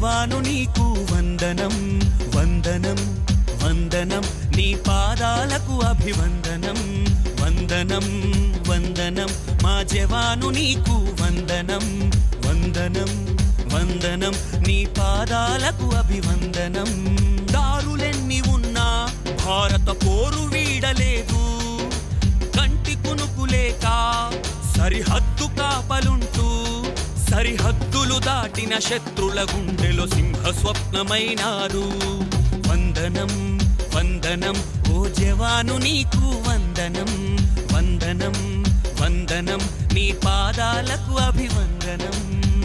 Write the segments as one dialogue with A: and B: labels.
A: జవాను నీకు వందనం వందనం వందనం నీ పాదాలకు అభివందనం వందనం వందనం మా జవాను నీకు వందనం వందనం వందనం నీ పాదాలకు అభివందనం దారులెన్ని ఉన్నా భారత పోరు వీడలేదు కంటి కునుకులేక సరిహద్దు కాపలుంటూ సరిహద్దులు దాటిన శత్రుల గుండెలో సింహ స్వప్నమైనారు వందనం వందనం ఓ జవాను నీకు వందనం వందనం వందనం నీ పాదాలకు అభివందనం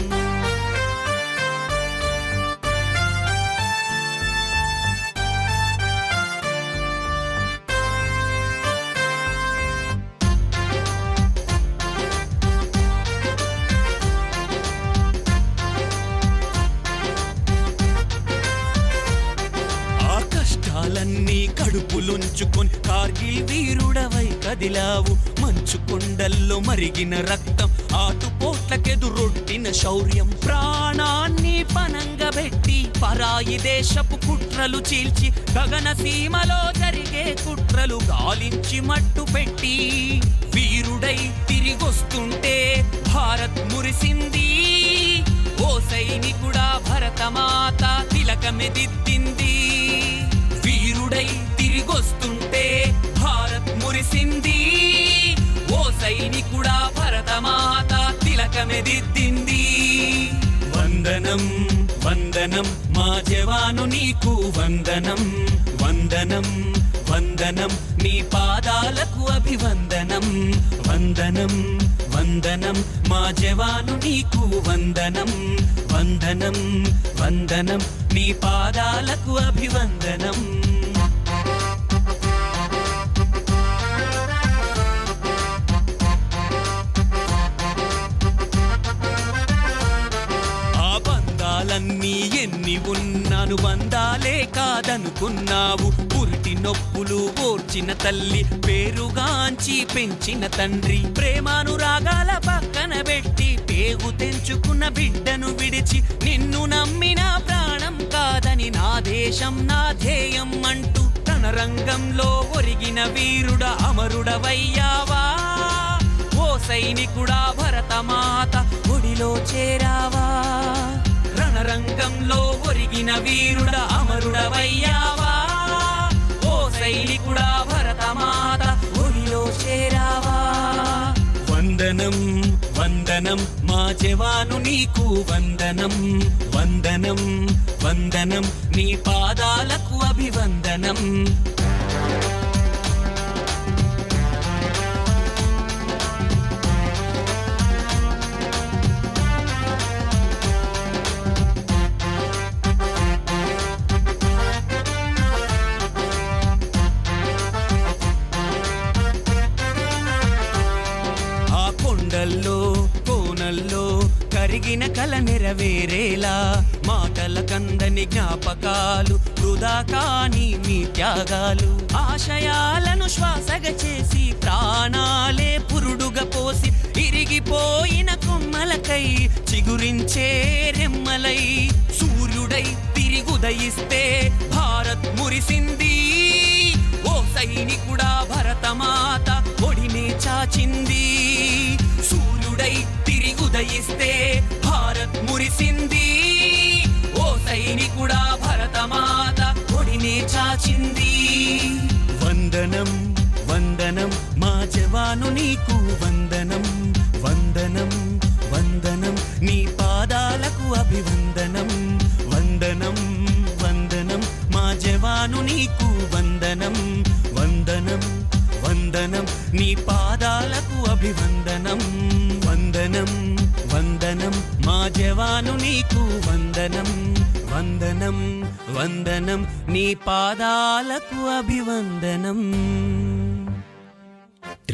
A: కష్టాలన్నీ కడుపులుంచుకొని కార్గిల్ వీరుడవై కదిలావు మంచు కొండల్లో మరిగిన రక్తం ఆటుపోట్లకెదురొట్టిన శౌర్యం ప్రాణాన్ని పనంగా పెట్టి పరాయి దేశపు కుట్రలు చీల్చి గగన సీమలో జరిగే కుట్రలు గాలించి మట్టు పెట్టి వీరుడై తిరిగొస్తుంటే భారత్ మురిసింది ఓ సైనికుడా భరతమాత తిలకమెదిద్దింది వీరుడై తిరిగొస్తుంటే భారత్ మురిసింది ఓ సైనికుడా భరతమాత తిలకమెదిద్దింది వందనం వందనం మా జవాను నీకు వందనం వందనం వందనం నీ పాదాలకు అభివందనం వందనం వందనం మా జవాను నీకు వందనం వందనం వందనం నీ పాదాలకు అభివందనం బంధాలన్నీ ఎన్ని ఉన్నాను బంధాలే కాదనుకున్నావు పురిటి నొప్పులు ఓర్చిన తల్లి పేరుగాంచి పెంచిన తండ్రి ప్రేమానురాగాల పక్కన పెట్టి పేగు తెంచుకున్న బిడ్డను విడిచి నిన్ను నమ్మిన ప్రాణం కాదని నా దేశం నా ధ్యేయం అంటూ రణరంగంలో ఒరిగిన వీరుడ అమరుడవయ్యావా ఓ సైనికుడా భరతమాత ఒడిలో చేరావా రణరంగంలో ఒరిగిన వీరుడ అమరుడవయ్యావా ఓ సైనికుడా భరతమాత ఒడిలో చేరావా వందనం వందనం మా జవాను నీకు వందనం వందనం వందనం నీ పాదాలకు అభివందనం కొండల్లో కోనల్లో కరిగిన కల నెరవేరేలా మాటల కందని జ్ఞాపకాలు వృధా కాని మీ త్యాగాలు ఆశయాలను శ్వాసగా చేసి ప్రాణాలే పురుడుగా పోసి ఇరిగిపోయిన కొమ్మలకై చిగురించే రెమ్మలై సూర్యుడై తిరిగుదయిస్తే భారత్ మురిసింది ఓ సైనికుడా భరతమాత ఒడినే చాచింది సూర్యుడై తిరిగుదయిస్తే భారత్ మురిసింది ఓ సైనికుడా భరతమాత ఒడినే చాచింది వందనం వందనం మా జవాను నీకు వందనం వందనం వందనం నీ పాదాలకు అభివందనం వందనం వందనం మా జవాను నీకు వందనం వందనం వందనం నీ పాదాలకు అభివందనం వందనం వందనం మా జవాను నీకు వందనం వందనం వందనం నీ పాదాలకు అభివందనం